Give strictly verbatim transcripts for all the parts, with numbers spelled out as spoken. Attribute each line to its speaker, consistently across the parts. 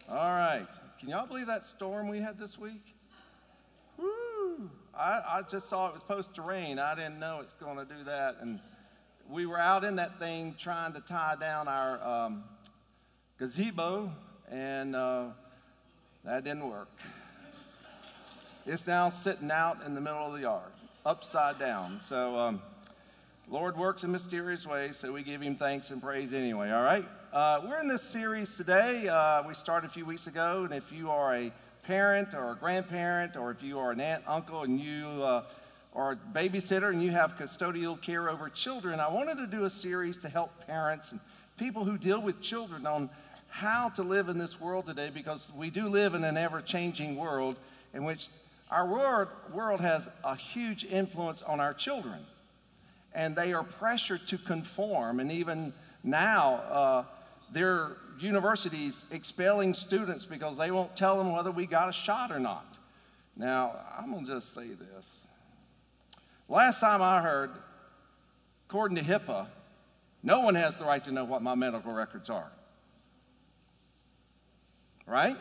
Speaker 1: All right. Can y'all believe that storm we had this week? Woo! I, I just saw it was supposed to rain. I didn't know it's going to do that. And we were out in that thing trying to tie down our um, gazebo, and uh, that didn't work. It's now sitting out in the middle of the yard, upside down. So, um, Lord works in mysterious ways, so we give him thanks and praise anyway, all right? Uh, we're in this series today. Uh, we started a few weeks ago, and if you are a parent or a grandparent, or if you are an aunt, uncle, and you uh, are a babysitter and you have custodial care over children, I wanted to do a series to help parents and people who deal with children on how to live in this world today, because we do live in an ever-changing world in which our world, world has a huge influence on our children. And they are pressured to conform, and even now, uh, there are universities expelling students because they won't tell them whether we got a shot or not. Now, I'm gonna just say this. Last time I heard, according to HIPAA, no one has the right to know what my medical records are. Right?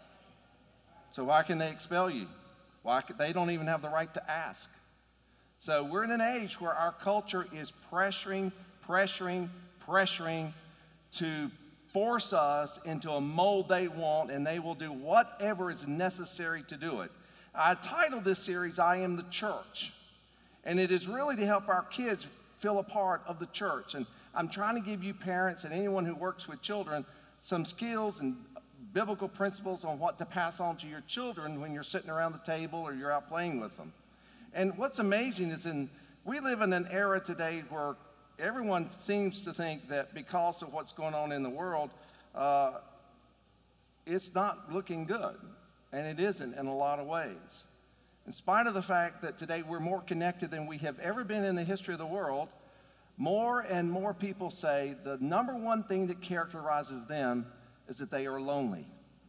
Speaker 1: So why can they expel you? Why can, they don't even have the right to ask. So we're in an age where our culture is pressuring, pressuring, pressuring to force us into a mold they want, and they will do whatever is necessary to do it. I titled this series, I Am the Church. And it is really to help our kids feel a part of the church. And I'm trying to give you parents and anyone who works with children some skills and biblical principles on what to pass on to your children when you're sitting around the table or you're out playing with them. And what's amazing is in we live in an era today where everyone seems to think that because of what's going on in the world, uh, it's not looking good. And it isn't in a lot of ways. In spite of the fact that today we're more connected than we have ever been in the history of the world, more and more people say the number one thing that characterizes them is that they are lonely.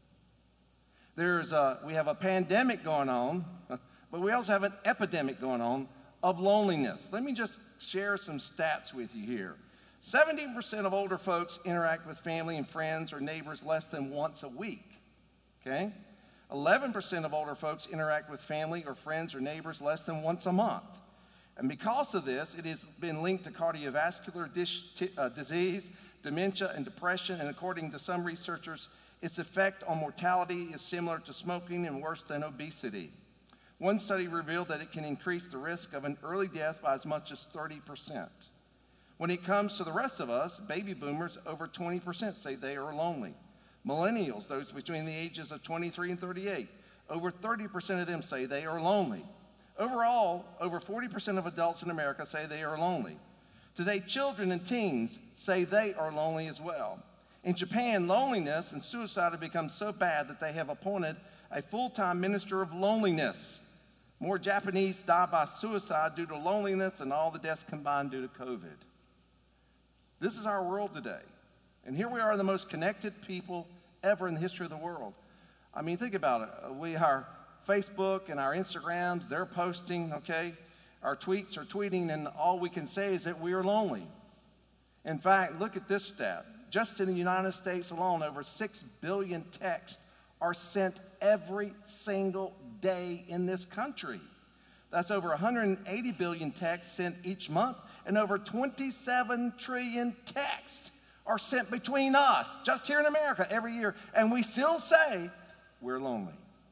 Speaker 1: There's a, we have a pandemic going on, but we also have an epidemic going on of loneliness. Let me just share some stats with you here. seventeen percent of older folks interact with family and friends or neighbors less than once a week, okay? eleven percent of older folks interact with family or friends or neighbors less than once a month. And because of this, it has been linked to cardiovascular dis uh, disease, dementia, and depression, and according to some researchers, its effect on mortality is similar to smoking and worse than obesity. One study revealed that it can increase the risk of an early death by as much as thirty percent. When it comes to the rest of us, baby boomers, over twenty percent say they are lonely. Millennials, those between the ages of twenty-three and thirty-eight, over thirty percent of them say they are lonely. Overall, over forty percent of adults in America say they are lonely. Today, children and teens say they are lonely as well. In Japan, loneliness and suicide have become so bad that they have appointed a full-time minister of loneliness. More Japanese die by suicide due to loneliness than all the deaths combined due to COVID. This is our world today. And here we are, the most connected people ever in the history of the world. I mean, think about it. We, our Facebook and our Instagrams, they're posting, okay? Our tweets are tweeting, and all we can say is that we are lonely. In fact, look at this stat. Just in the United States alone, over six billion texts are sent every single day in this country. That's over one hundred eighty billion texts sent each month, and over twenty-seven trillion texts are sent between us, just here in America, every year, and we still say we're lonely.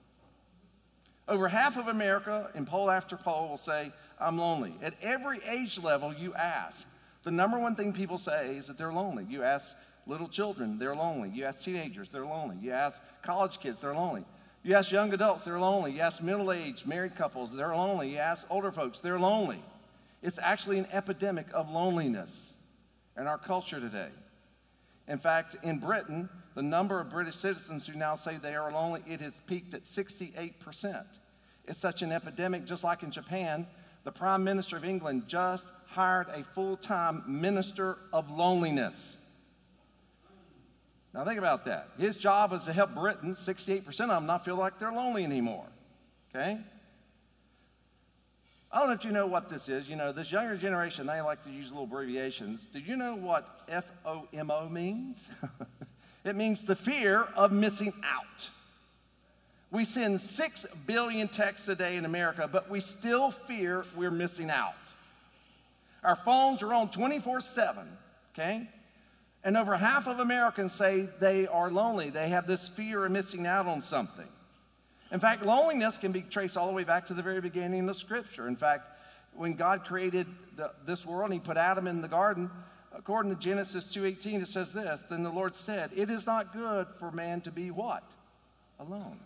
Speaker 1: Over half of America, in poll after poll, will say, I'm lonely. At every age level you ask, the number one thing people say is that they're lonely. You ask little children, they're lonely. You ask teenagers, they're lonely. You ask college kids, they're lonely. You ask young adults, they're lonely. You ask middle-aged married couples, they're lonely. You ask older folks, they're lonely. It's actually an epidemic of loneliness in our culture today. In fact, in Britain, the number of British citizens who now say they are lonely, it has peaked at sixty-eight percent. It's such an epidemic, just like in Japan, the Prime Minister of England just hired a full-time minister of loneliness. Now think about that. His job is to help Britain, sixty-eight percent of them not feel like they're lonely anymore, okay? I don't know if you know what this is. You know, this younger generation, they like to use little abbreviations. Do you know what F O M O means? It means the fear of missing out. We send six billion texts a day in America, but we still fear we're missing out. Our phones are on twenty-four seven, okay? And over half of Americans say they are lonely. They have this fear of missing out on something. In fact, loneliness can be traced all the way back to the very beginning of Scripture. In fact, when God created the, this world and he put Adam in the garden, according to Genesis two eighteen, it says this, then the Lord said, it is not good for man to be what? Alone.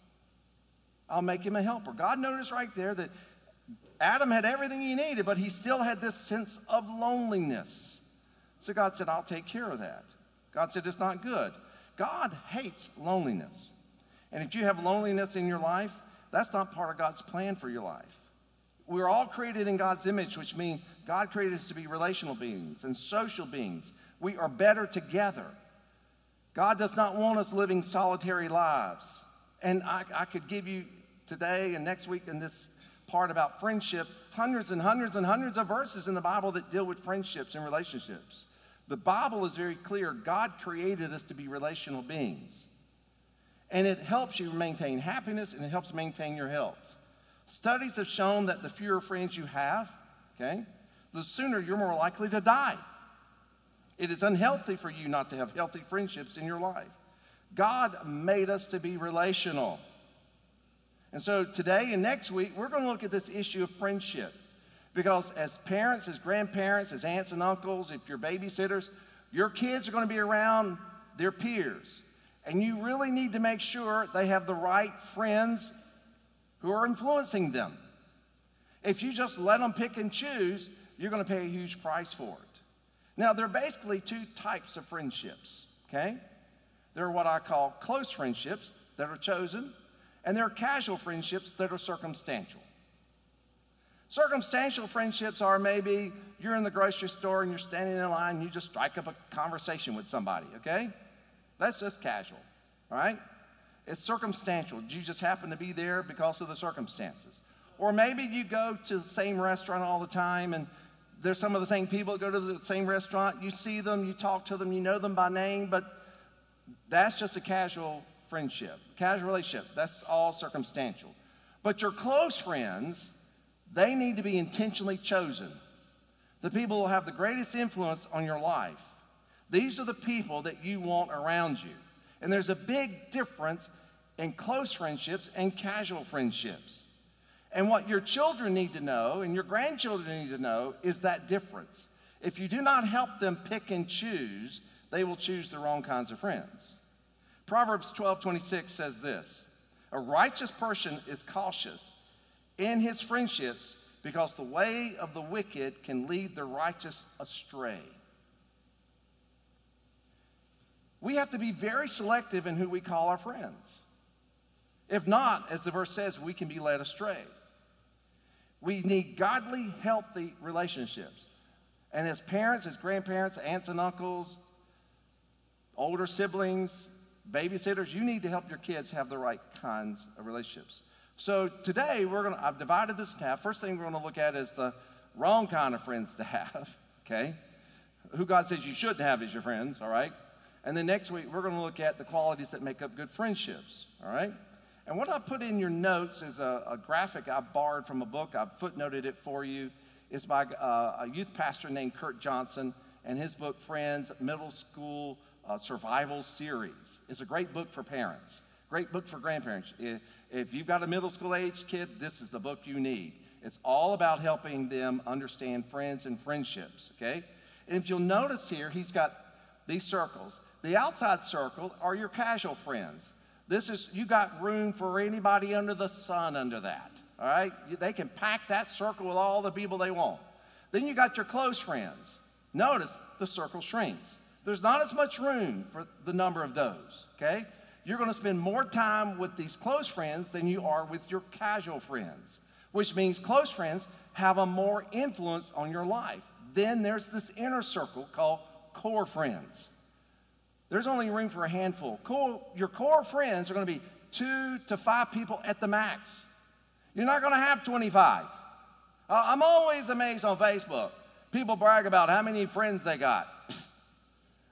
Speaker 1: I'll make him a helper. God noticed right there that Adam had everything he needed, but he still had this sense of loneliness. So God said, I'll take care of that. God said, it's not good. God hates loneliness. And if you have loneliness in your life, that's not part of God's plan for your life. We're all created in God's image, which means God created us to be relational beings and social beings. We are better together. God does not want us living solitary lives. And I, I could give you today and next week in this part about friendship, hundreds and hundreds and hundreds of verses in the Bible that deal with friendships and relationships. The Bible is very clear. God created us to be relational beings. And it helps you maintain happiness and it helps maintain your health. Studies have shown that the fewer friends you have, okay, the sooner you're more likely to die. It is unhealthy for you not to have healthy friendships in your life. God made us to be relational. And so today and next week, we're going to look at this issue of friendship. Because as parents, as grandparents, as aunts and uncles, if you're babysitters, your kids are going to be around their peers. And you really need to make sure they have the right friends who are influencing them. If you just let them pick and choose, you're going to pay a huge price for it. Now, there are basically two types of friendships, okay? There are what I call close friendships that are chosen, and there are casual friendships that are circumstantial. Circumstantial friendships are maybe you're in the grocery store and you're standing in line and you just strike up a conversation with somebody, okay? That's just casual, all right? It's circumstantial. You just happen to be there because of the circumstances. Or maybe you go to the same restaurant all the time and there's some of the same people that go to the same restaurant. You see them, you talk to them, you know them by name, but that's just a casual friendship, casual relationship. That's all circumstantial. But your close friends, they need to be intentionally chosen. The people who will have the greatest influence on your life. These are the people that you want around you. And there's a big difference in close friendships and casual friendships. And what your children need to know and your grandchildren need to know is that difference. If you do not help them pick and choose, they will choose the wrong kinds of friends. Proverbs twelve twenty-six says this, a righteous person is cautious in his friendships because the way of the wicked can lead the righteous astray. We have to be very selective in who we call our friends. If not, as the verse says, we can be led astray. We need godly, healthy relationships. And as parents, as grandparents, aunts and uncles, older siblings, babysitters, you need to help your kids have the right kinds of relationships. So today, we're gonna, I've divided this in half. First thing we're gonna look at is the wrong kind of friends to have, okay? Who God says you shouldn't have as your friends, all right? And then next week, we're gonna look at the qualities that make up good friendships, all right? And what I put in your notes is a, a graphic I borrowed from a book. I've footnoted it for you. It's by uh, a youth pastor named Kurt Johnson and his book, Friends, Middle School uh, Survival Series. It's a great book for parents, great book for grandparents. If, if you've got a middle school age kid, this is the book you need. It's all about helping them understand friends and friendships, okay? And if you'll notice here, he's got these circles. The outside circle are your casual friends. This is, you got room for anybody under the sun under that, all right? They can pack that circle with all the people they want. Then you got your close friends. Notice the circle shrinks. There's not as much room for the number of those, okay? You're gonna spend more time with these close friends than you are with your casual friends, which means close friends have a more influence on your life. Then there's this inner circle called core friends. There's only room for a handful. Core, your core friends are going to be two to five people at the max. You're not going to have twenty-five. Uh, I'm always amazed on Facebook. People brag about how many friends they got.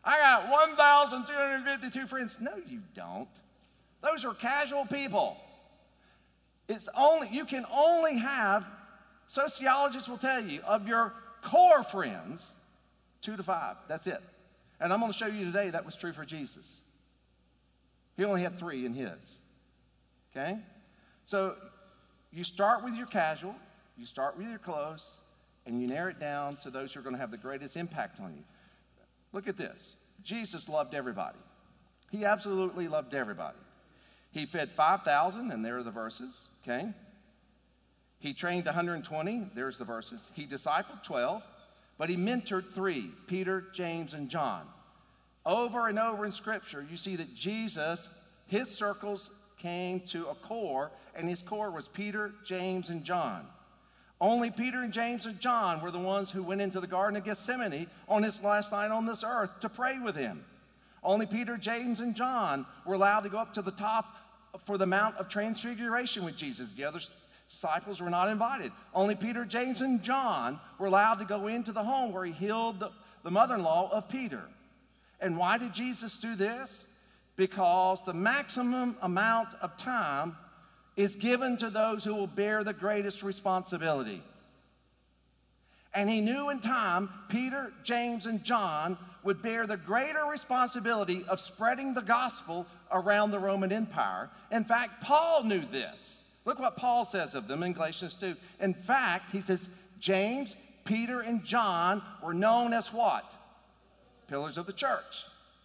Speaker 1: I got one thousand two hundred fifty-two friends. No, you don't. Those are casual people. It's only, you can only have, sociologists will tell you, of your core friends, two to five. That's it. And I'm going to show you today that was true for Jesus. He only had three in his. Okay? So you start with your casual, you start with your close, and you narrow it down to those who are going to have the greatest impact on you. Look at this. Jesus loved everybody. He absolutely loved everybody. He fed five thousand, and there are the verses, okay? He trained one hundred twenty, there's the verses. He discipled twelve, but he mentored three, Peter, James, and John. Over and over in Scripture, you see that Jesus, his circles came to a core, and his core was Peter, James, and John. Only Peter and James and John were the ones who went into the Garden of Gethsemane on his last night on this earth to pray with him. Only Peter, James, and John were allowed to go up to the top for the Mount of Transfiguration with Jesus. The other disciples were not invited. Only Peter, James, and John were allowed to go into the home where he healed the, the mother-in-law of Peter. And why did Jesus do this? Because the maximum amount of time is given to those who will bear the greatest responsibility. And he knew in time, Peter, James, and John would bear the greater responsibility of spreading the gospel around the Roman Empire. In fact, Paul knew this. Look what Paul says of them in Galatians two. In fact, he says, James, Peter, and John were known as what? Pillars of the church.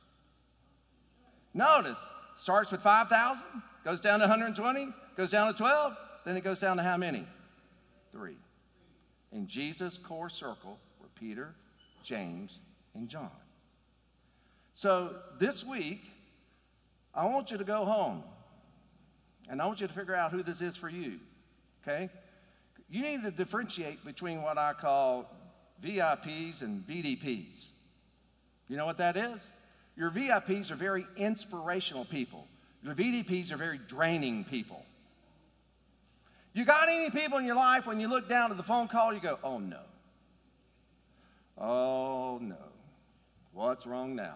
Speaker 1: Notice, starts with five thousand, goes down to one hundred twenty, goes down to twelve, then it goes down to how many? Three. In Jesus' core circle were Peter, James, and John. So this week, I want you to go home, and I want you to figure out who this is for you, okay? You need to differentiate between what I call V I Ps and V D Ps. You know what that is? Your V I Ps are very inspirational people. Your V D Ps are very draining people. You got any people in your life when you look down at the phone call, you go, oh no. Oh no. What's wrong now?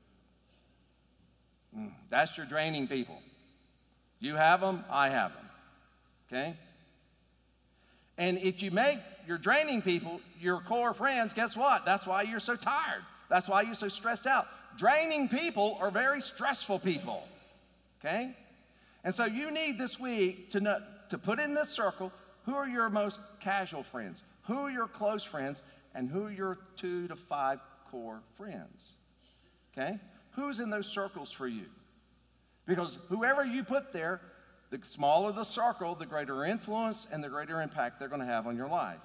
Speaker 1: Mm, that's your draining people. You have them, I have them. Okay? And if you make your draining people your core friends, guess what? That's why you're so tired. That's why you're so stressed out. Draining people are very stressful people. Okay? And so you need this week to know, to put in this circle, who are your most casual friends? Who are your close friends? And who are your two to five core friends? Okay? Who's in those circles for you? Because whoever you put there, the smaller the circle, the greater influence and the greater impact they're going to have on your life.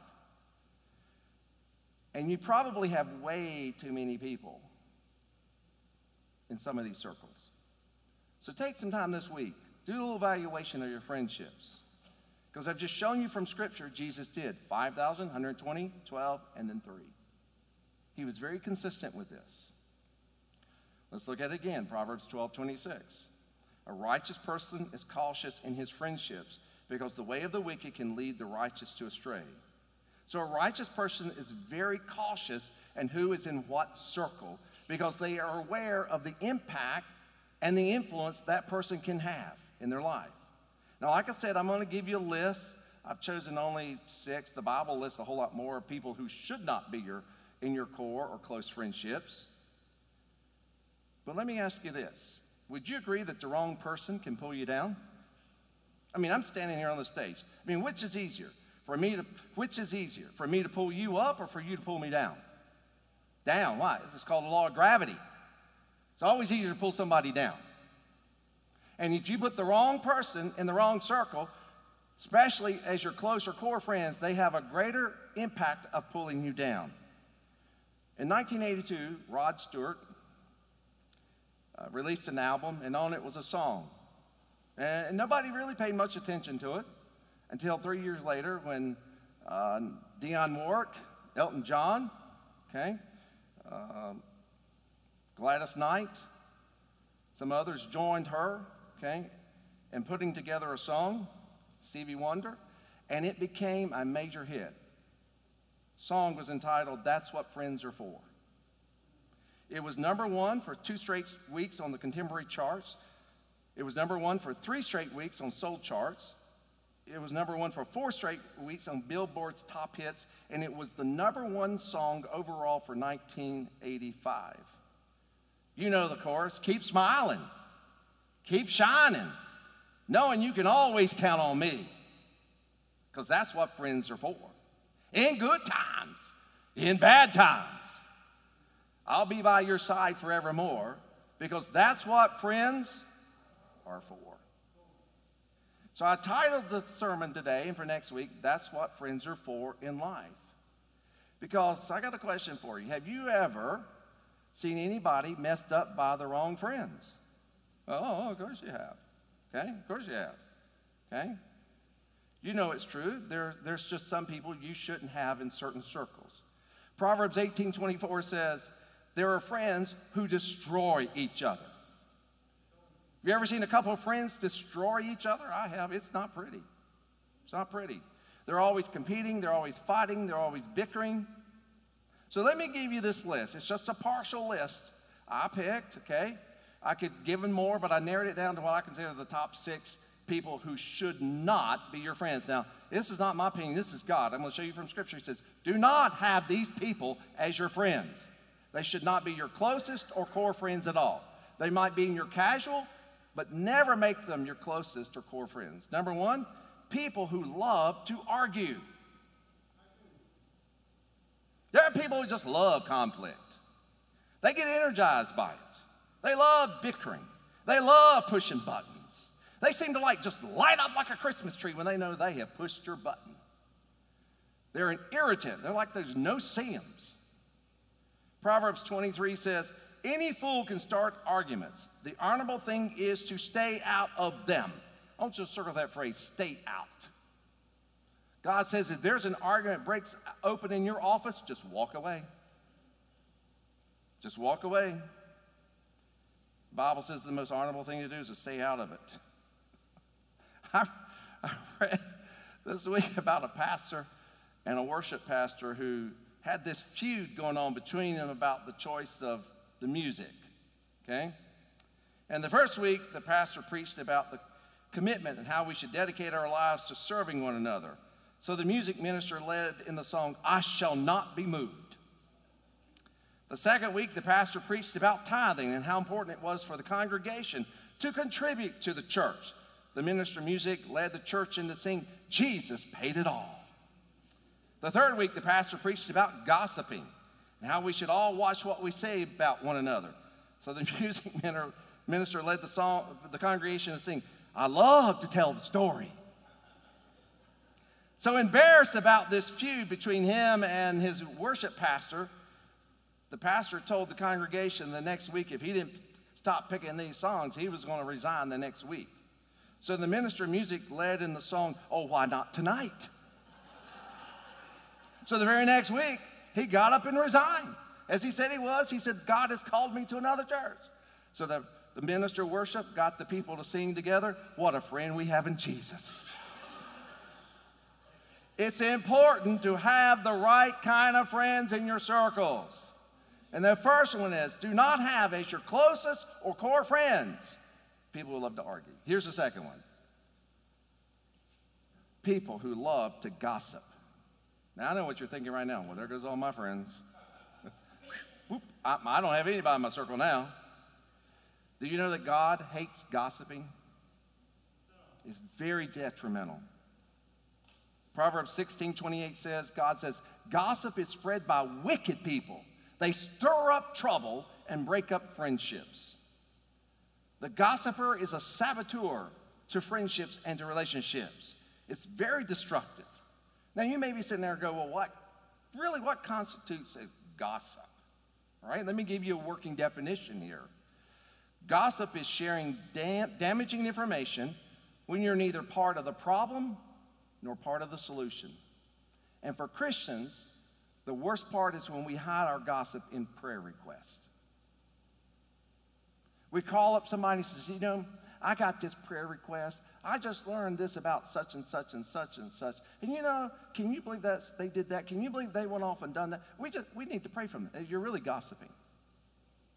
Speaker 1: And you probably have way too many people in some of these circles. So take some time this week. Do a little evaluation of your friendships. Because I've just shown you from Scripture, Jesus did five thousand, one hundred twenty, twelve, and then three. He was very consistent with this. Let's look at it again, Proverbs twelve twenty-six. A righteous person is cautious in his friendships because the way of the wicked can lead the righteous to astray. So a righteous person is very cautious in who is in what circle because they are aware of the impact and the influence that person can have in their life. Now, like I said, I'm going to give you a list. I've chosen only six. The Bible lists a whole lot more of people who should not be your, in your core or close friendships. But let me ask you this. Would you agree that the wrong person can pull you down? I mean, I'm standing here on the stage. I mean, which is easier? For me to, which is easier? For me to pull you up or for you to pull me down? Down. Why? It's called the law of gravity. It's always easier to pull somebody down. And if you put the wrong person in the wrong circle, especially as your closer core friends, they have a greater impact of pulling you down. In nineteen eighty-two, Rod Stewart uh, released an album, and on it was a song. And nobody really paid much attention to it until three years later when uh, Dionne Warwick, Elton John, okay, uh, Gladys Knight, some others joined her, okay, in putting together a song, Stevie Wonder, and it became a major hit. The song was entitled, That's What Friends Are For. It was number one for two straight weeks on the contemporary charts. It was number one for three straight weeks on soul charts. It was number one for four straight weeks on Billboard's top hits, and it was the number one song overall for nineteen eighty-five. You know the chorus, keep smiling, keep shining, knowing you can always count on me, because that's what friends are for. In good times, in bad times, I'll be by your side forevermore, because that's what friends are for. So I titled the sermon today and for next week, That's What Friends Are For in Life. Because I got a question for you. Have you ever seen anybody messed up by the wrong friends? Oh, of course you have. Okay, of course you have. Okay? You know it's true. There, there's just some people you shouldn't have in certain circles. Proverbs eighteen twenty-four says, there are friends who destroy each other. Have you ever seen a couple of friends destroy each other? I have. It's not pretty. It's not pretty. They're always competing. They're always fighting. They're always bickering. So let me give you this list. It's just a partial list I picked, okay? I could give them more, but I narrowed it down to what I consider the top six people who should not be your friends. Now, this is not my opinion. This is God. I'm going to show you from Scripture. He says, do not have these people as your friends. They should not be your closest or core friends at all. They might be in your casual, but never make them your closest or core friends. Number one, people who love to argue. There are people who just love conflict. They get energized by it. They love bickering. They love pushing buttons. They seem to like just light up like a Christmas tree when they know they have pushed your button. They're an irritant. They're like there's no seams. Proverbs twenty-three says, any fool can start arguments. The honorable thing is to stay out of them. I want you to circle that phrase, stay out. God says if there's an argument that breaks open in your office, just walk away. Just walk away. The Bible says the most honorable thing to do is to stay out of it. I, I read this week about a pastor and a worship pastor who had this feud going on between them about the choice of the music, okay? And the first week, the pastor preached about the commitment and how we should dedicate our lives to serving one another. So the music minister led in the song, I Shall Not Be Moved. The second week, the pastor preached about tithing and how important it was for the congregation to contribute to the church. The minister music led the church in to sing, Jesus Paid It All. The third week, the pastor preached about gossiping and how we should all watch what we say about one another. So the music minister led the song, the congregation to sing, I love to tell the story. So embarrassed about this feud between him and his worship pastor, the pastor told the congregation the next week if he didn't stop picking these songs, he was going to resign the next week. So the minister of music led in the song, Oh, Why Not Tonight? So the very next week, he got up and resigned. As he said he was, he said, God has called me to another church. So the, the minister of worship got the people to sing together, what a friend we have in Jesus. It's important to have the right kind of friends in your circles. And the first one is, do not have as your closest or core friends people who love to argue. Here's the second one. People who love to gossip. Now, I know what you're thinking right now. Well, there goes all my friends. Whoop, I, I don't have anybody in my circle now. Do you know that God hates gossiping? It's very detrimental. Proverbs sixteen twenty-eight says, God says, gossip is spread by wicked people. They stir up trouble and break up friendships. The gossiper is a saboteur to friendships and to relationships. It's very destructive. Now, you may be sitting there and go, well, what, really, what constitutes as gossip? All right, let me give you a working definition here. Gossip is sharing dam- damaging information when you're neither part of the problem nor part of the solution. And for Christians, the worst part is when we hide our gossip in prayer requests. We call up somebody and says, you know, I got this prayer request. I just learned this about such and such and such and such. And you know, can you believe that they did that? Can you believe they went off and done that? We just we need to pray for them. You're really gossiping.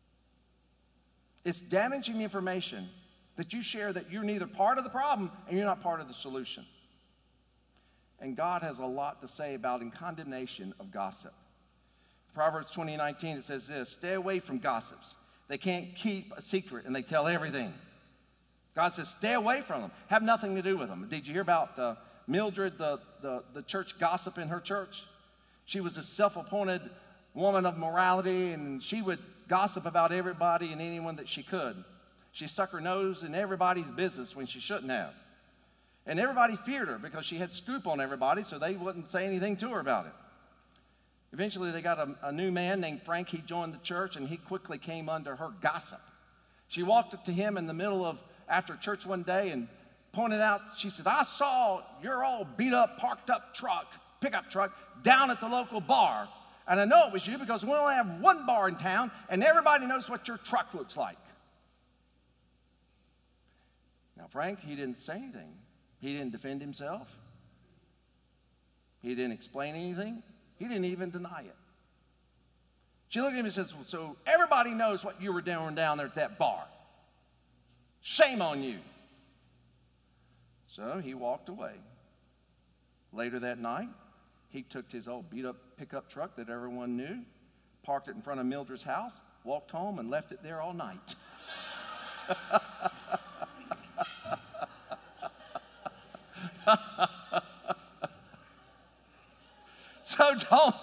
Speaker 1: It's damaging information that you share that you're neither part of the problem and you're not part of the solution. And God has a lot to say about in condemnation of gossip. Proverbs twenty nineteen, it says this, stay away from gossips. They can't keep a secret and they tell everything. God says, stay away from them. Have nothing to do with them. Did you hear about uh, Mildred, the, the, the church gossip in her church? She was a self-appointed woman of morality, and she would gossip about everybody and anyone that she could. She stuck her nose in everybody's business when she shouldn't have. And everybody feared her because she had scoop on everybody, so they wouldn't say anything to her about it. Eventually, they got a, a new man named Frank. He joined the church, and he quickly came under her gossip. She walked up to him in the middle of after church one day and pointed out, she said, I saw your old beat-up, parked-up truck, pickup truck, down at the local bar. And I know it was you because we only have one bar in town, and everybody knows what your truck looks like. Now, Frank, he didn't say anything. He didn't defend himself. He didn't explain anything. He didn't even deny it. She looked at him and said, so everybody knows what you were doing down there at that bar. Shame on you. So he walked away. Later that night, he took his old beat-up pickup truck that everyone knew, parked it in front of Mildred's house, walked home, and left it there all night. So don't,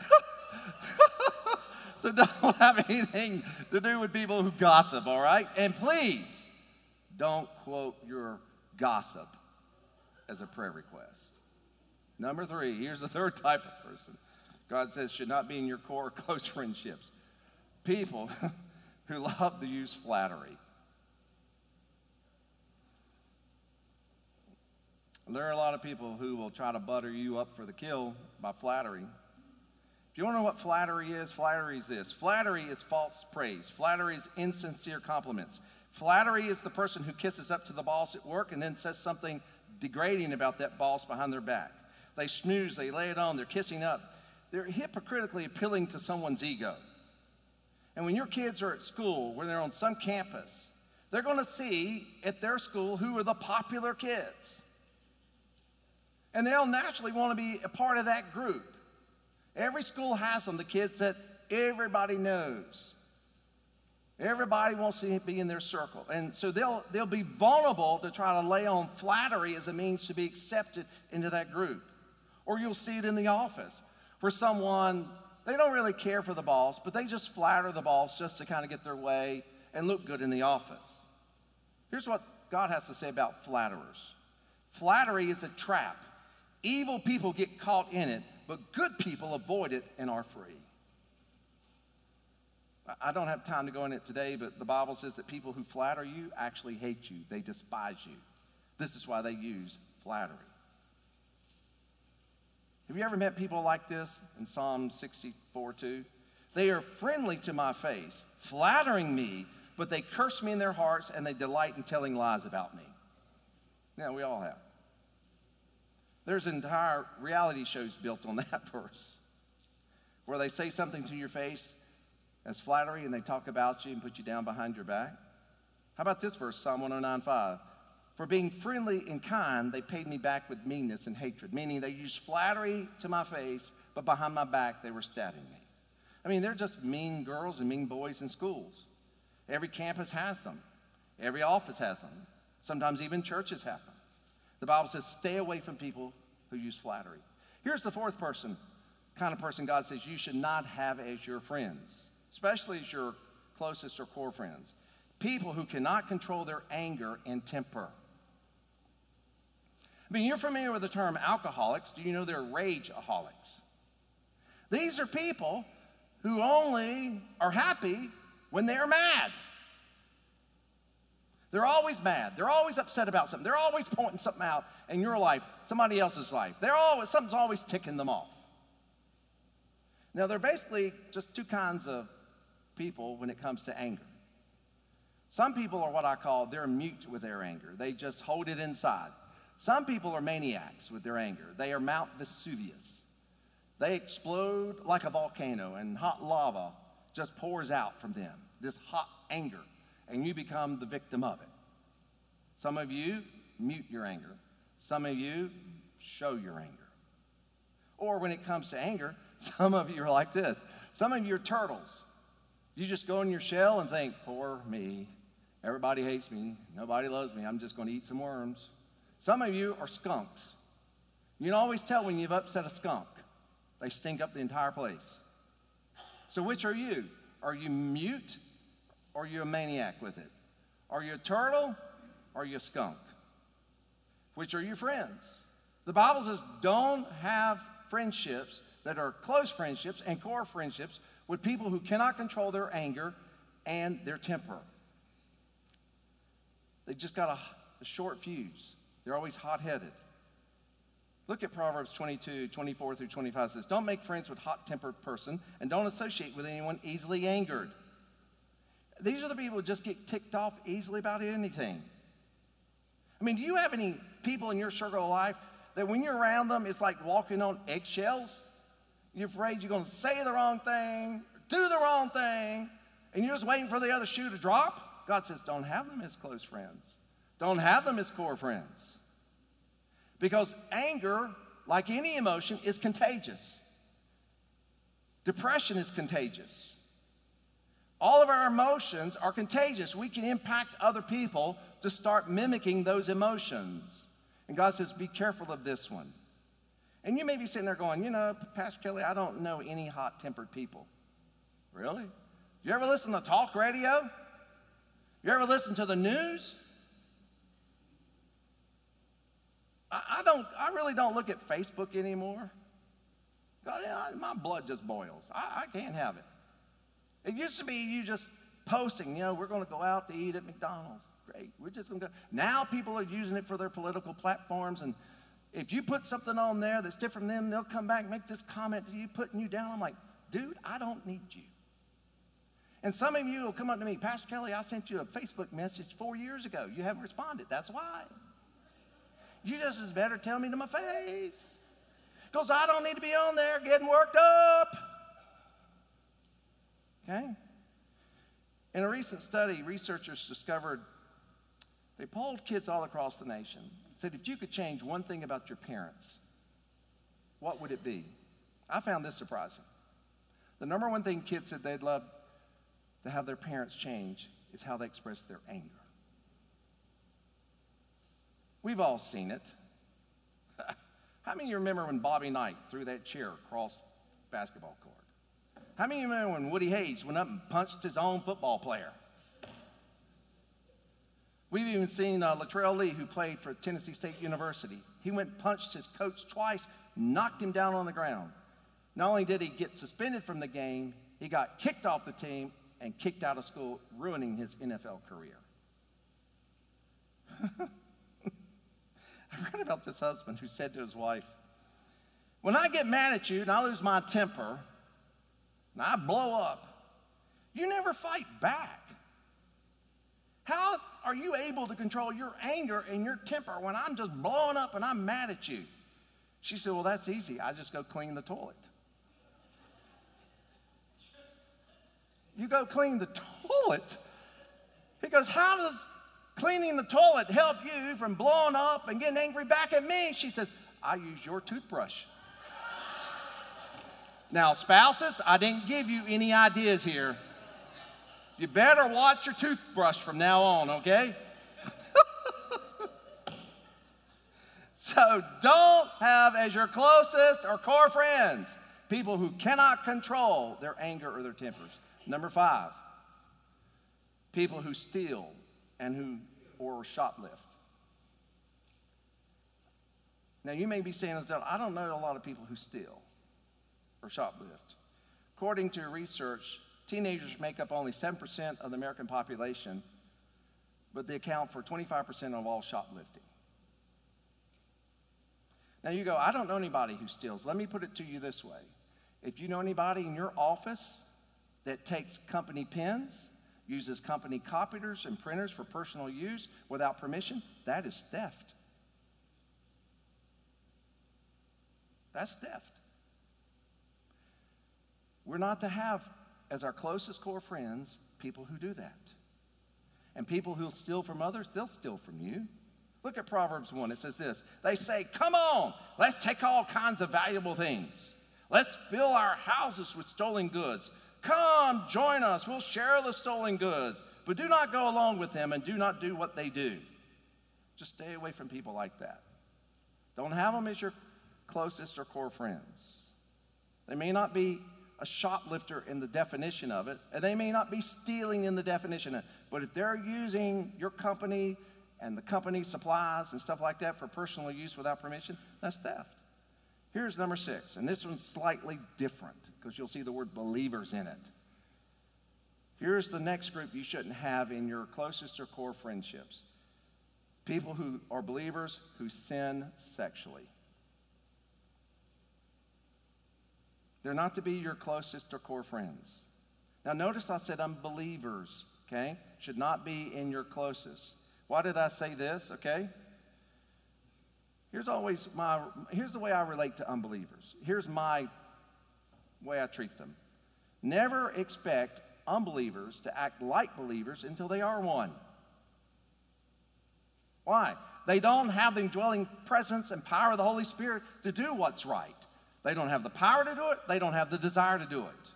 Speaker 1: so don't have anything to do with people who gossip, all right? And please, don't quote your gossip as a prayer request. Number three, here's the third type of person God says should not be in your core close friendships. People who love to use flattery. There are a lot of people who will try to butter you up for the kill by flattery. If you want to know what flattery is, flattery is this. Flattery is false praise. Flattery is insincere compliments. Flattery is the person who kisses up to the boss at work and then says something degrading about that boss behind their back. They snooze, they lay it on, they're kissing up. They're hypocritically appealing to someone's ego. And when your kids are at school, when they're on some campus, they're going to see at their school who are the popular kids. And they'll naturally want to be a part of that group. Every school has them, the kids that everybody knows. Everybody wants to be in their circle. And so they'll, they'll be vulnerable to try to lay on flattery as a means to be accepted into that group. Or you'll see it in the office where someone, they don't really care for the boss, but they just flatter the boss just to kind of get their way and look good in the office. Here's what God has to say about flatterers. Flattery is a trap. Evil people get caught in it, but good people avoid it and are free. I don't have time to go in it today, but the Bible says that people who flatter you actually hate you. They despise you. This is why they use flattery. Have you ever met people like this in Psalm sixty-four two? They are friendly to my face, flattering me, but they curse me in their hearts and they delight in telling lies about me. Yeah, we all have. There's entire reality shows built on that verse where they say something to your face as flattery and they talk about you and put you down behind your back. How about this verse, Psalm one oh nine five? For being friendly and kind, they paid me back with meanness and hatred, meaning they used flattery to my face, but behind my back they were stabbing me. I mean, they're just mean girls and mean boys in schools. Every campus has them. Every office has them. Sometimes even churches have them. The Bible says stay away from people who use flattery. Here's the fourth person, kind of person God says you should not have as your friends, especially as your closest or core friends. People who cannot control their anger and temper. I mean, you're familiar with the term alcoholics. Do you know they're rageaholics? These are people who only are happy when they're mad. They're always mad. They're always upset about something. They're always pointing something out in your life, somebody else's life. They're always, something's always ticking them off. Now, they're basically just two kinds of people when it comes to anger. Some people are what I call, they're mute with their anger. They just hold it inside. Some people are maniacs with their anger. They are Mount Vesuvius. They explode like a volcano, and hot lava just pours out from them, this hot anger. and you become the victim of it. Some of you mute your anger. Some of you show your anger. Or when it comes to anger, some of you are like this. Some of you are turtles. You just go in your shell and think, poor me. Everybody hates me. Nobody loves me. I'm just going to eat some worms. Some of you are skunks. You can always tell when you've upset a skunk. They stink up the entire place. So which are you? Are you mute, or are you a maniac with it? Are you a turtle, or are you a skunk? Which are your friends? The Bible says don't have friendships that are close friendships and core friendships with people who cannot control their anger and their temper. They just got a, a short fuse. They're always hot-headed. Look at Proverbs twenty-two, twenty-four through twenty-five. It says, don't make friends with a hot-tempered person, and don't associate with anyone easily angered. These are the people who just get ticked off easily about anything. I mean, do you have any people in your circle of life that when you're around them, it's like walking on eggshells? You're afraid you're going to say the wrong thing, do the wrong thing, and you're just waiting for the other shoe to drop? God says, don't have them as close friends. Don't have them as core friends. Because anger, like any emotion, is contagious. Depression is contagious. All of our emotions are contagious. We can impact other people to start mimicking those emotions. And God says, be careful of this one. And you may be sitting there going, you know, Pastor Kelly, I don't know any hot-tempered people. Really? You ever listen to talk radio? You ever listen to the news? I, I don't. I really don't look at Facebook anymore. God, yeah, my blood just boils. I, I can't have it. It used to be you just posting, you know, we're going to go out to eat at McDonald's. Great. We're just going to go. Now people are using it for their political platforms, and if you put something on there that's different from them, they'll come back and make this comment to you, putting you down. I'm like, dude, I don't need you. And some of you will come up to me, Pastor Kelly, I sent you a Facebook message four years ago. You haven't responded. That's why. You just as better tell me to my face. Because I don't need to be on there getting worked up. Okay? In a recent study, researchers discovered they polled kids all across the nation. Said, if you could change one thing about your parents, what would it be? I found this surprising. The number one thing kids said they'd love to have their parents change is how they express their anger. We've all seen it. How many of you remember when Bobby Knight threw that chair across the basketball court? How many of you remember when Woody Hayes went up and punched his own football player? We've even seen uh, Latrell Lee, who played for Tennessee State University. He went and punched his coach twice, knocked him down on the ground. Not only did he get suspended from the game, he got kicked off the team and kicked out of school, ruining his N F L career. I read about this husband who said to his wife, when I get mad at you and I lose my temper and I blow up, you never fight back. How are you able to control your anger and your temper when I'm just blowing up and I'm mad at you? She said, well, that's easy. I just go clean the toilet. You go clean the toilet? He goes, how does cleaning the toilet help you from blowing up and getting angry back at me? She says, I use your toothbrush. Now, spouses, I didn't give you any ideas here. You better watch your toothbrush from now on, okay? So don't have as your closest or core friends people who cannot control their anger or their tempers. Number five, people who steal and who or shoplift. Now you may be saying, I don't know a lot of people who steal or shoplift. According to research, teenagers make up only seven percent of the American population, but they account for twenty-five percent of all shoplifting. Now you go, I don't know anybody who steals. Let me put it to you this way. If you know anybody in your office that takes company pens, uses company copiers and printers for personal use without permission, that is theft. That's theft. We're not to have as our closest core friends people who do that. And people who'll steal from others, they'll steal from you. Look at Proverbs one. It says this. They say, come on, let's take all kinds of valuable things. Let's fill our houses with stolen goods. Come, join us. We'll share the stolen goods. But do not go along with them and do not do what they do. Just stay away from people like that. Don't have them as your closest or core friends. They may not be a shoplifter in the definition of it, and they may not be stealing in the definition of it, but if they're using your company and the company supplies and stuff like that for personal use without permission, that's theft. Here's number six, and this one's slightly different because you'll see the word believers in it. Here's the next group you shouldn't have in your closest or core friendships. People who are believers who sin sexually. They're not to be your closest or core friends. Now notice I said unbelievers, okay? Should not be in your closest. Why did I say this, okay? Here's always my, here's the way I relate to unbelievers. Here's my way I treat them. Never expect unbelievers to act like believers until they are one. Why? They don't have the indwelling presence and power of the Holy Spirit to do what's right. They don't have the power to do it. They don't have the desire to do it.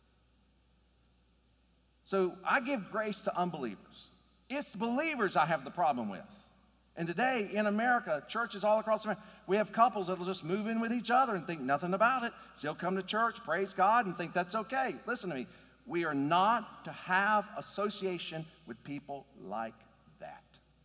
Speaker 1: So I give grace to unbelievers. It's believers I have the problem with. And today in America, churches all across America, we have couples that will just move in with each other and think nothing about it. Still come to church, praise God, and think that's okay. Listen to me. We are not to have association with people like that.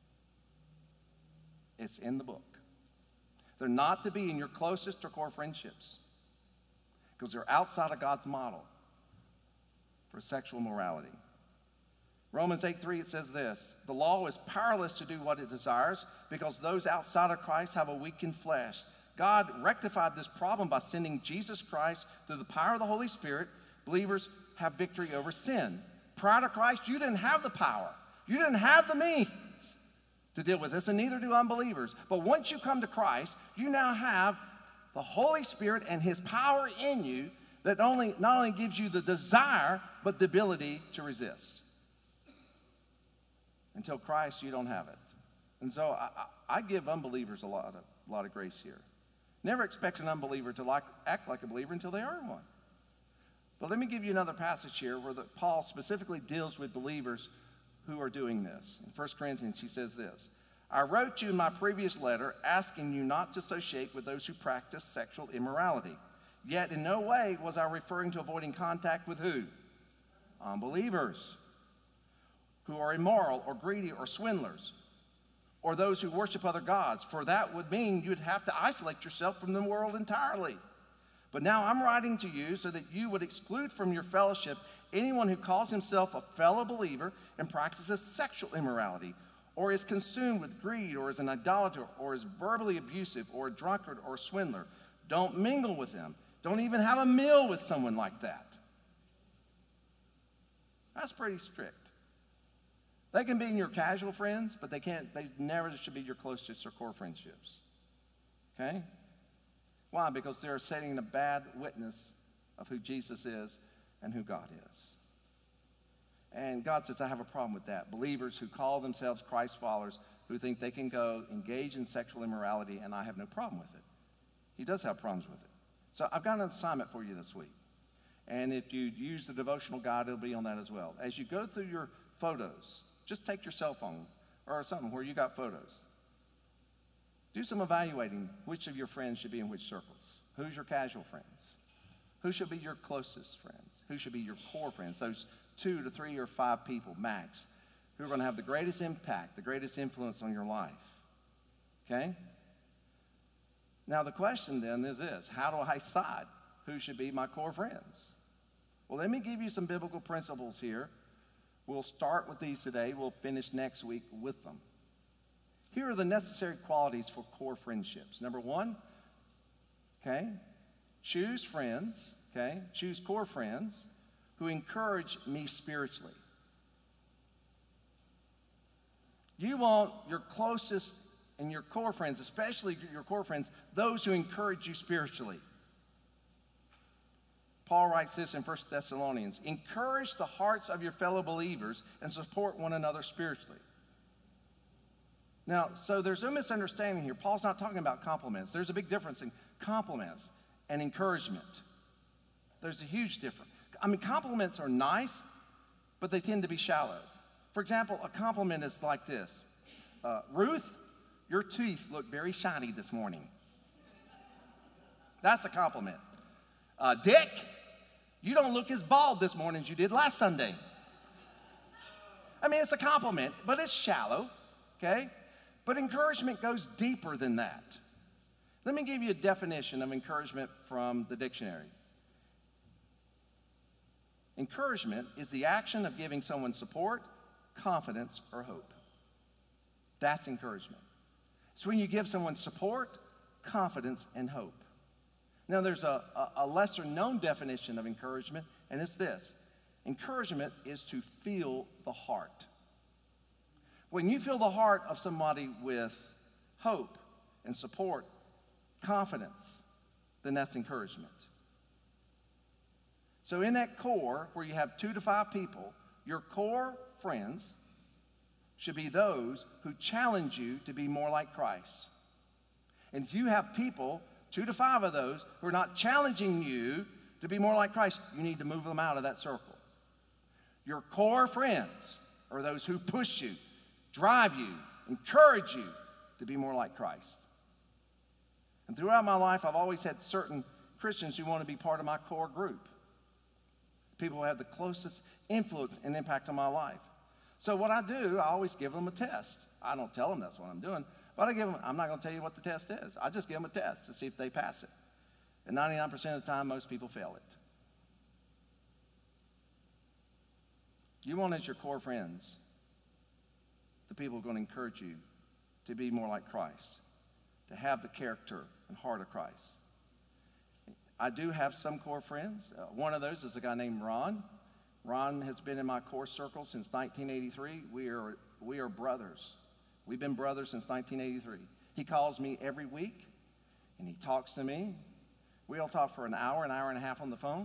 Speaker 1: It's in the book. They're not to be in your closest or core friendships because they're outside of God's model for sexual morality. Romans eight three, it says this, the law is powerless to do what it desires because those outside of Christ have a weakened flesh. God rectified this problem by sending Jesus Christ through the power of the Holy Spirit. Believers have victory over sin. Prior to Christ, you didn't have the power. You didn't have the means to deal with this, and neither do unbelievers. But once you come to Christ, you now have the Holy Spirit and His power in you that only, not only gives you the desire, but the ability to resist. Until Christ, you don't have it. And so I, I give unbelievers a lot of, a lot of grace here. Never expect an unbeliever to like, act like a believer until they are one. But let me give you another passage here where the, Paul specifically deals with believers who are doing this. In First Corinthians, he says this, I wrote you in my previous letter asking you not to associate with those who practice sexual immorality. Yet in no way was I referring to avoiding contact with who? Unbelievers, who are immoral or greedy or swindlers, or those who worship other gods, for that would mean you'd have to isolate yourself from the world entirely. But now I'm writing to you so that you would exclude from your fellowship anyone who calls himself a fellow believer and practices sexual immorality, or is consumed with greed, or is an idolater, or is verbally abusive, or a drunkard, or a swindler. Don't mingle with them. Don't even have a meal with someone like that. That's pretty strict. They can be your casual friends, but they can't, they never should be your closest or core friendships. Okay? Why? Because they're setting a bad witness of who Jesus is and who God is. And God says, I have a problem with that. Believers who call themselves Christ followers, who think they can go engage in sexual immorality, and I have no problem with it. He does have problems with it. So I've got an assignment for you this week. And if you use the devotional guide, it'll be on that as well. As you go through your photos, just take your cell phone or something where you got photos. Do some evaluating which of your friends should be in which circles. Who's your casual friends? Who should be your closest friends? Who should be your core friends? Those two to three or five people max who are going to have the greatest impact, the greatest influence on your life. Okay? Now the question then is this, how do I decide who should be my core friends? Well, let me give you some biblical principles here. We'll start with these today. We'll finish next week with them. Here are the necessary qualities for core friendships. Number one, okay, choose friends, okay, choose core friends who encourage me spiritually. You want your closest and your core friends, especially your core friends, those who encourage you spiritually. Paul writes this in First Thessalonians, encourage the hearts of your fellow believers and support one another spiritually. Now, so there's a misunderstanding here. Paul's not talking about compliments. There's a big difference in compliments and encouragement. There's a huge difference. I mean, compliments are nice, but they tend to be shallow. For example, a compliment is like this. Uh, Ruth, your teeth look very shiny this morning. That's a compliment. Uh, Dick, you don't look as bald this morning as you did last Sunday. I mean, it's a compliment, but it's shallow, okay? But encouragement goes deeper than that. Let me give you a definition of encouragement from the dictionary. Encouragement is the action of giving someone support, confidence, or hope. That's encouragement. It's when you give someone support, confidence, and hope. Now, there's a, a, a lesser-known definition of encouragement, and it's this. Encouragement is to feel the heart. When you feel the heart of somebody with hope and support, confidence, then that's encouragement. So in that core, where you have two to five people, your core friends should be those who challenge you to be more like Christ. And if you have people, two to five of those, who are not challenging you to be more like Christ, you need to move them out of that circle. Your core friends are those who push you, drive you, encourage you to be more like Christ. And throughout my life, I've always had certain Christians who want to be part of my core group. People who have the closest influence and impact on my life. So what I do, I always give them a test. I don't tell them that's what I'm doing, but I give them, I'm not going to tell you what the test is. I just give them a test to see if they pass it. And ninety-nine percent of the time, most people fail it. You want as your core friends the people who are going to encourage you to be more like Christ, to have the character and heart of Christ. I do have some core friends. Uh, one of those is a guy named Ron. Ron has been in my core circle since nineteen eighty-three. We are, we are brothers. We've been brothers since nineteen eighty-three. He calls me every week, and he talks to me. We'll talk for an hour, an hour and a half on the phone.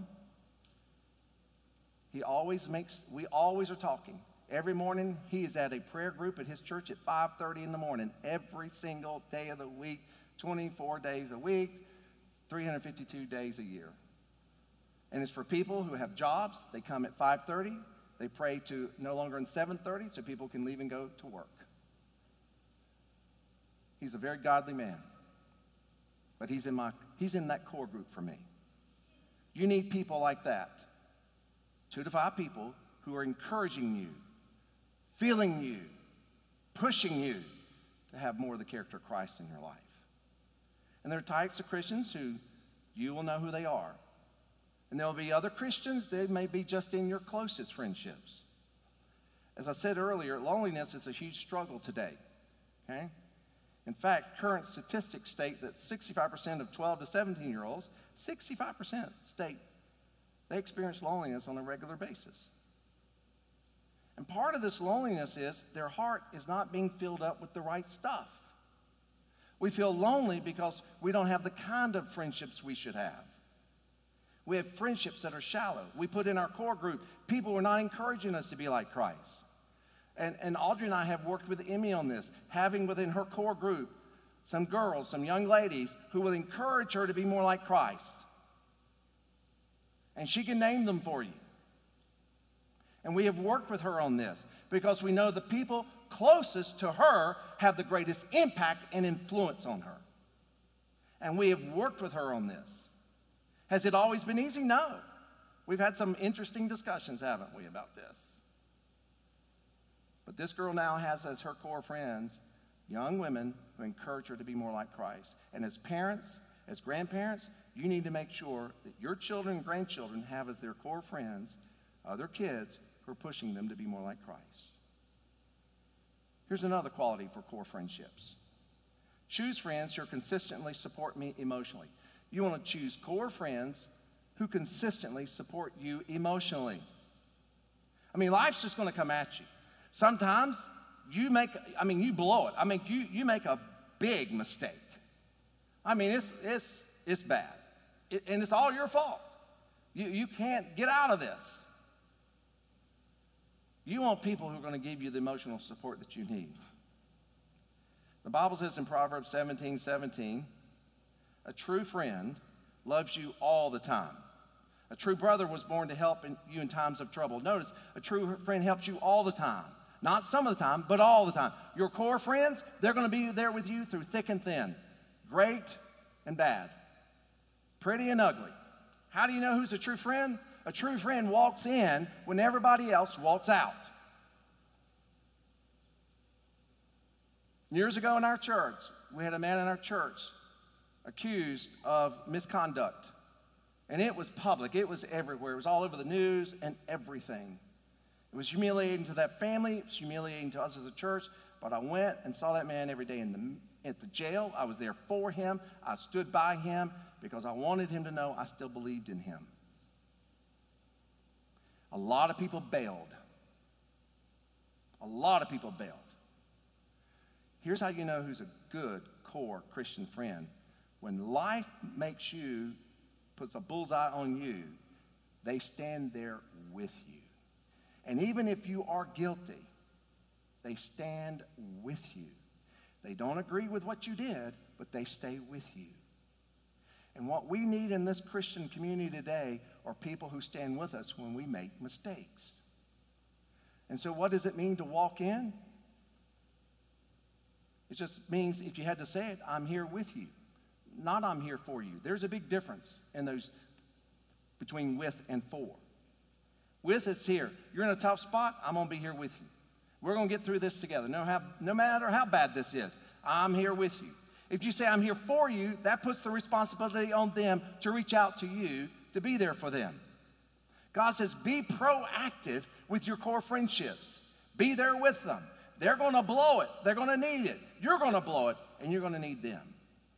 Speaker 1: He always makes, we always are talking. Every morning, he is at a prayer group at his church at five thirty in the morning, every single day of the week, twenty-four days a week, three hundred fifty-two days a year. And it's for people who have jobs. They come at five thirty. They pray to no longer than seven thirty so people can leave and go to work. He's a very godly man. But he's in, my, he's in that core group for me. You need people like that. Two to five people who are encouraging you, feeling you, pushing you to have more of the character of Christ in your life. And there are types of Christians who you will know who they are. And there will be other Christians, they may be just in your closest friendships. As I said earlier, loneliness is a huge struggle today, okay? In fact, current statistics state that sixty-five percent of twelve to seventeen-year-olds, sixty-five percent state they experience loneliness on a regular basis. And part of this loneliness is their heart is not being filled up with the right stuff. We feel lonely because we don't have the kind of friendships we should have. We have friendships that are shallow. We put in our core group people who are not encouraging us to be like Christ. And, and Audrey and I have worked with Emmy on this, having within her core group some girls, some young ladies who will encourage her to be more like Christ. And she can name them for you. And we have worked with her on this because we know the people closest to her have the greatest impact and influence on her. And we have worked with her on this. Has it always been easy? No. We've had some interesting discussions, haven't we, about this? But this girl now has as her core friends young women who encourage her to be more like Christ. And as parents, as grandparents, you need to make sure that your children and grandchildren have as their core friends other kids who are pushing them to be more like Christ. Here's another quality for core friendships. Choose friends who consistently support me emotionally. You want to choose core friends who consistently support you emotionally. I mean, life's just going to come at you. Sometimes you make, I mean, you blow it. I mean, you, you make a big mistake. I mean, it's, it's, it's bad. It, and it's all your fault. You, you can't get out of this. You want people who are going to give you the emotional support that you need. The Bible says in Proverbs seventeen seventeen, a true friend loves you all the time. A true brother was born to help in, you in times of trouble. Notice, a true friend helps you all the time. Not some of the time, but all the time. Your core friends, they're going to be there with you through thick and thin, great and bad, pretty and ugly. How do you know who's a true friend? A true friend walks in when everybody else walks out. Years ago in our church, we had a man in our church accused of misconduct. And it was public. It was everywhere. It was all over the news and everything. It was humiliating to that family. It was humiliating to us as a church. But I went and saw that man every day in the, at the jail. I was there for him. I stood by him because I wanted him to know I still believed in him. A lot of people bailed. A lot of people bailed. Here's how you know who's a good core Christian friend. When life makes you, puts a bullseye on you, they stand there with you. And even if you are guilty, they stand with you. They don't agree with what you did, but they stay with you. And what we need in this Christian community today are people who stand with us when we make mistakes. And so what does it mean to walk in? It just means, if you had to say it, I'm here with you. Not I'm here for you. There's a big difference in those between with and for. With is here. You're in a tough spot, I'm going to be here with you. We're going to get through this together. No, how, no matter how bad this is, I'm here with you. If you say I'm here for you, that puts the responsibility on them to reach out to you, to be there for them. God says be proactive with your core friendships. Be there with them. They're going to blow it. They're going to need it. You're going to blow it, and you're going to need them.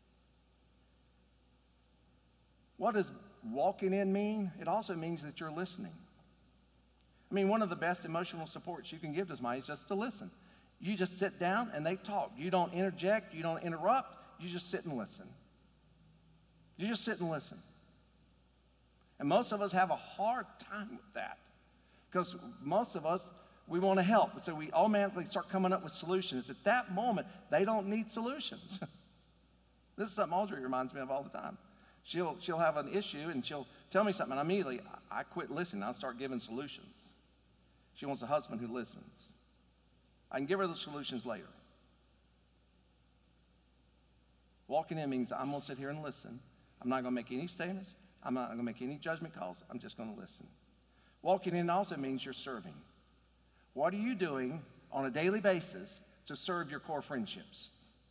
Speaker 1: What does walking in mean? It also means that you're listening. I mean, one of the best emotional supports you can give to somebody is just to listen. You just sit down and they talk. You don't interject. You don't interrupt. You just sit and listen. You just sit and listen. And most of us have a hard time with that because most of us, we want to help. So we automatically start coming up with solutions. At that moment, they don't need solutions. This is something Audrey reminds me of all the time. She'll, she'll have an issue and she'll tell me something, and immediately I, I quit listening. I'll start giving solutions. She wants a husband who listens. I can give her the solutions later. Walking in means I'm going to sit here and listen. I'm not going to make any statements. I'm not going to make any judgment calls. I'm just going to listen. Walking in also means you're serving. What are you doing on a daily basis to serve your core friendships?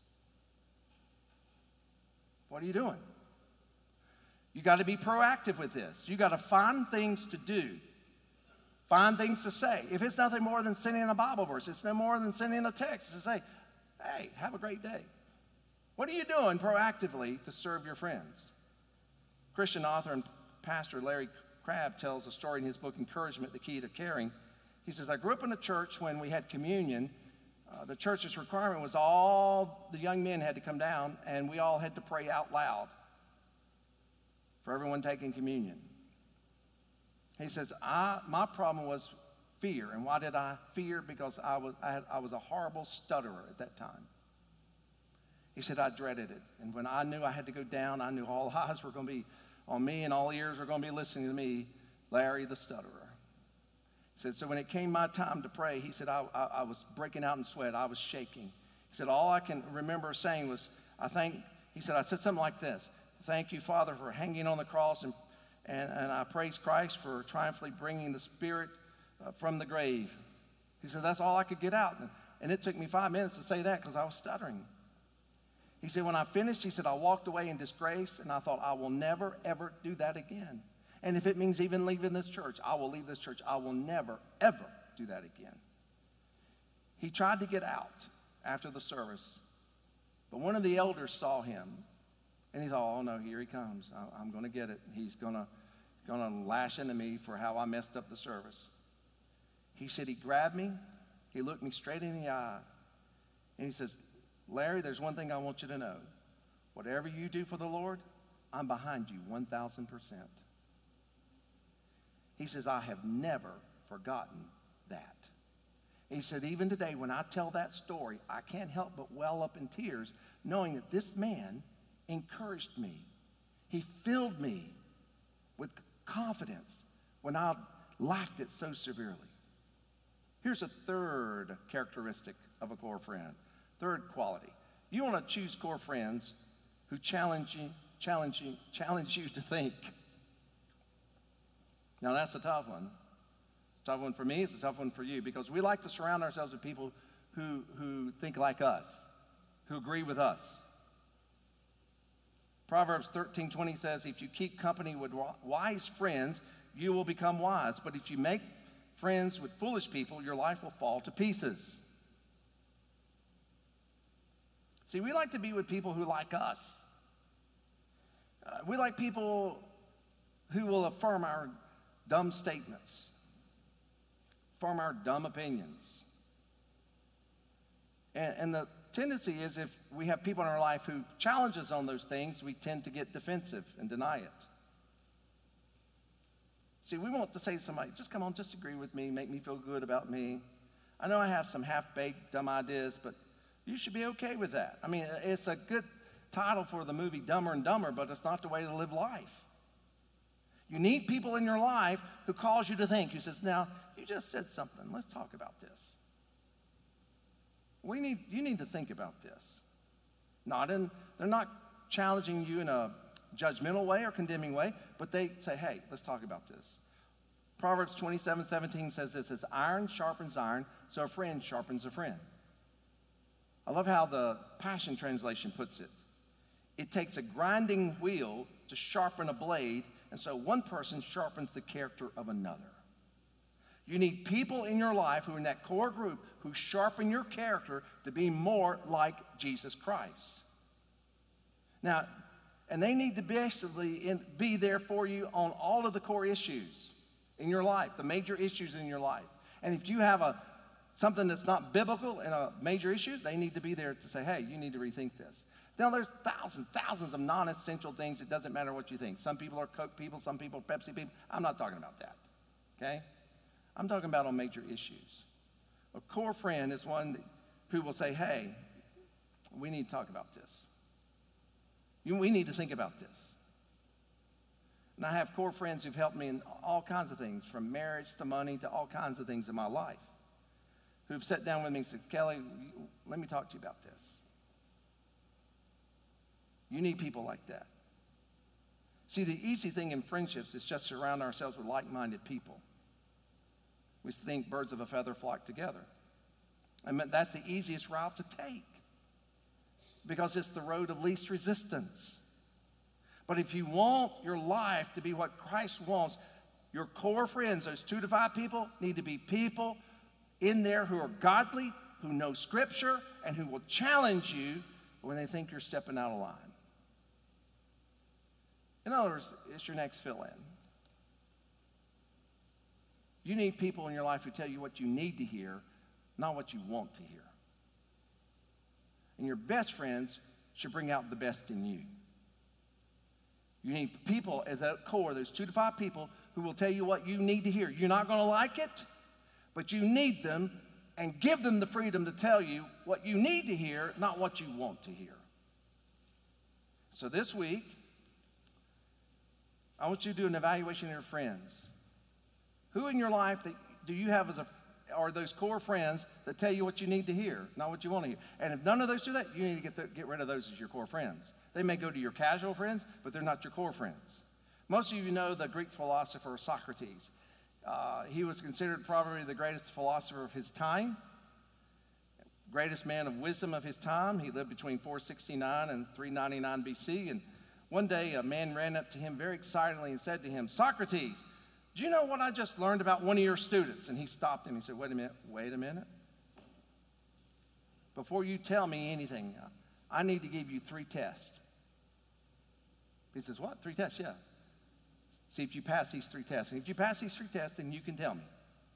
Speaker 1: What are you doing? You got to be proactive with this. You got to find things to do. Find things to say. If it's nothing more than sending a Bible verse, it's no more than sending a text to say, hey, have a great day. What are you doing proactively to serve your friends? Christian author and pastor Larry Crabb tells a story in his book, Encouragement, the Key to Caring. He says, I grew up in a church when we had communion. Uh, the church's requirement was all the young men had to come down, and we all had to pray out loud for everyone taking communion. He says, I, my problem was fear. And why did I fear? Because I was, I, had, I was a horrible stutterer at that time. He said, I dreaded it. And when I knew I had to go down, I knew all eyes were going to be on me and all ears were going to be listening to me, Larry the stutterer. He said, so when it came my time to pray, he said, I, I, I was breaking out in sweat. I was shaking. He said, all I can remember saying was, I thank, he said, I said something like this. Thank you, Father, for hanging on the cross, and, and, and I praise Christ for triumphantly bringing the Spirit uh, from the grave. He said, that's all I could get out. And, and it took me five minutes to say that because I was stuttering. He said, when I finished, he said, I walked away in disgrace, and I thought, I will never, ever do that again. And if it means even leaving this church, I will leave this church. I will never, ever do that again. He tried to get out after the service, but one of the elders saw him, and he thought, oh, no, here he comes. I, I'm going to get it. He's going to going to lash into me for how I messed up the service. He said he grabbed me. He looked me straight in the eye, and he says, Larry, there's one thing I want you to know. Whatever you do for the Lord, I'm behind you one thousand percent. He says, I have never forgotten that. He said, even today when I tell that story, I can't help but well up in tears knowing that this man encouraged me. He filled me with confidence when I lacked it so severely. Here's a third characteristic of a core friend, third quality. You want to choose core friends who challenge you, challenge you, challenge you to think. Now that's a tough one. It's a tough one for me, it's a tough one for you, because we like to surround ourselves with people who, who think like us, who agree with us. Proverbs thirteen twenty says, if you keep company with wise friends, you will become wise. But if you make friends with foolish people, your life will fall to pieces. See, we like to be with people who like us. Uh, we like people who will affirm our dumb statements, affirm our dumb opinions. And, and the tendency is, if we have people in our life who challenge us on those things, we tend to get defensive and deny it. See, we want to say to somebody, just come on, just agree with me, make me feel good about me. I know I have some half-baked, dumb ideas, but you should be okay with that. I mean, it's a good title for the movie Dumber and Dumber, but it's not the way to live life. You need people in your life who cause you to think, who says, now, you just said something, let's talk about this. We need, you need to think about this. Not in, they're not challenging you in a judgmental way or condemning way, but they say, hey, let's talk about this. Proverbs twenty-seven seventeen says this, as iron sharpens iron, so a friend sharpens a friend. I love how the Passion Translation puts it. It takes a grinding wheel to sharpen a blade, and so one person sharpens the character of another. You need people in your life who are in that core group who sharpen your character to be more like Jesus Christ. Now, and they need to basically in, be there for you on all of the core issues in your life, the major issues in your life. And if you have a something that's not biblical and a major issue, they need to be there to say, hey, you need to rethink this. Now, there's thousands, thousands of non-essential things. It doesn't matter what you think. Some people are Coke people, some people are Pepsi people. I'm not talking about that, okay? I'm talking about on major issues. A core friend is one that, who will say, hey, we need to talk about this. You, we need to think about this. And I have core friends who've helped me in all kinds of things, from marriage to money to all kinds of things in my life, who've sat down with me and said, Kelly, let me talk to you about this. You need people like that. See, the easy thing in friendships is just surround ourselves with like-minded people. We think birds of a feather flock together. I mean, that's the easiest route to take because it's the road of least resistance. But if you want your life to be what Christ wants, your core friends, those two to five people, need to be people in there who are godly, who know Scripture, and who will challenge you when they think you're stepping out of line. In other words, it's your next fill-in. You need people in your life who tell you what you need to hear, not what you want to hear. And your best friends should bring out the best in you. You need people at that core, those two to five people, who will tell you what you need to hear. You're not going to like it, but you need them, and give them the freedom to tell you what you need to hear, not what you want to hear. So this week, I want you to do an evaluation of your friends. Who in your life that do you have as a, are those core friends that tell you what you need to hear, not what you want to hear? And if none of those do that, you need to get, the, get rid of those as your core friends. They may go to your casual friends, but they're not your core friends. Most of you know the Greek philosopher Socrates. Uh, he was considered probably the greatest philosopher of his time, greatest man of wisdom of his time. He lived between four sixty-nine and three ninety-nine B C. And one day a man ran up to him very excitedly and said to him, Socrates, do you know what I just learned about one of your students? And he stopped him and he said, wait a minute, wait a minute. Before you tell me anything, I need to give you three tests. He says, what? Three tests? Yeah. See if you pass these three tests. And if you pass these three tests, then you can tell me.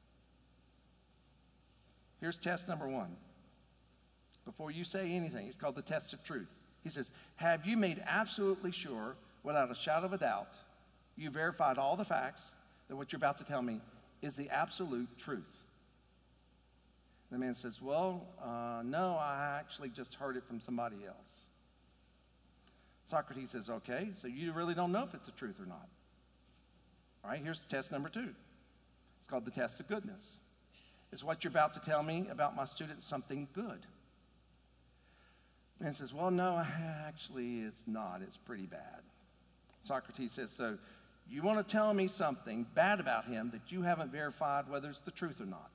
Speaker 1: Here's test number one. Before you say anything, it's called the test of truth. He says, have you made absolutely sure, without a shadow of a doubt, you verified all the facts, that what you're about to tell me is the absolute truth? The man says, well, uh, no, I actually just heard it from somebody else. Socrates says, okay, so you really don't know if it's the truth or not. All right, here's test number two. It's called the test of goodness. Is what you're about to tell me about my student something good? The man says, well, no, actually it's not. It's pretty bad. Socrates says, so you want to tell me something bad about him that you haven't verified whether it's the truth or not?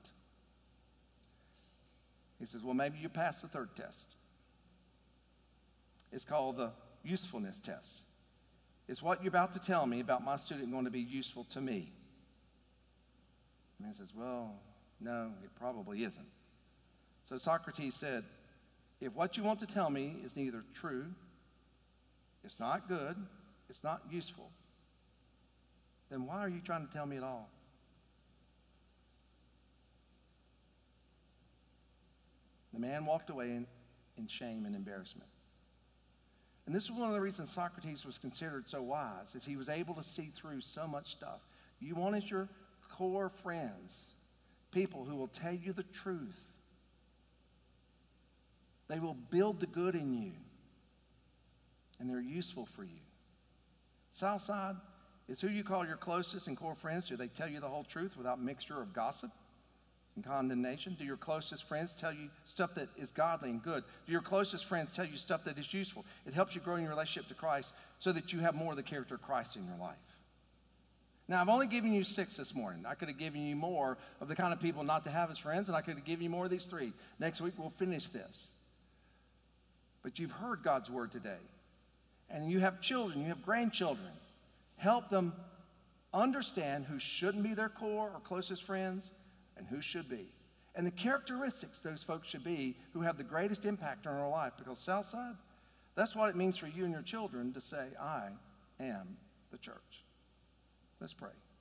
Speaker 1: He says, well, maybe you passed the third test. It's called the usefulness test. Is what you're about to tell me about my student going to be useful to me? The man says, well, no, it probably isn't. So Socrates said, if what you want to tell me is neither true, it's not good, it's not useful, then why are you trying to tell me at all? The man walked away in, in shame and embarrassment. And this is one of the reasons Socrates was considered so wise, is he was able to see through so much stuff. You wanted your core friends, people who will tell you the truth. They will build the good in you, and they're useful for you. Southside is who you call your closest and core friends. Do they tell you the whole truth without mixture of gossip and condemnation? Do your closest friends tell you stuff that is godly and good? Do your closest friends tell you stuff that is useful? It helps you grow in your relationship to Christ so that you have more of the character of Christ in your life. Now, I've only given you six this morning. I could have given you more of the kind of people not to have as friends, and I could have given you more of these three. Next week, we'll finish this. But you've heard God's word today. And you have children, you have grandchildren. Help them understand who shouldn't be their core or closest friends and who should be. And the characteristics those folks should be who have the greatest impact on our life. Because Southside, that's what it means for you and your children to say, I am the church. Let's pray.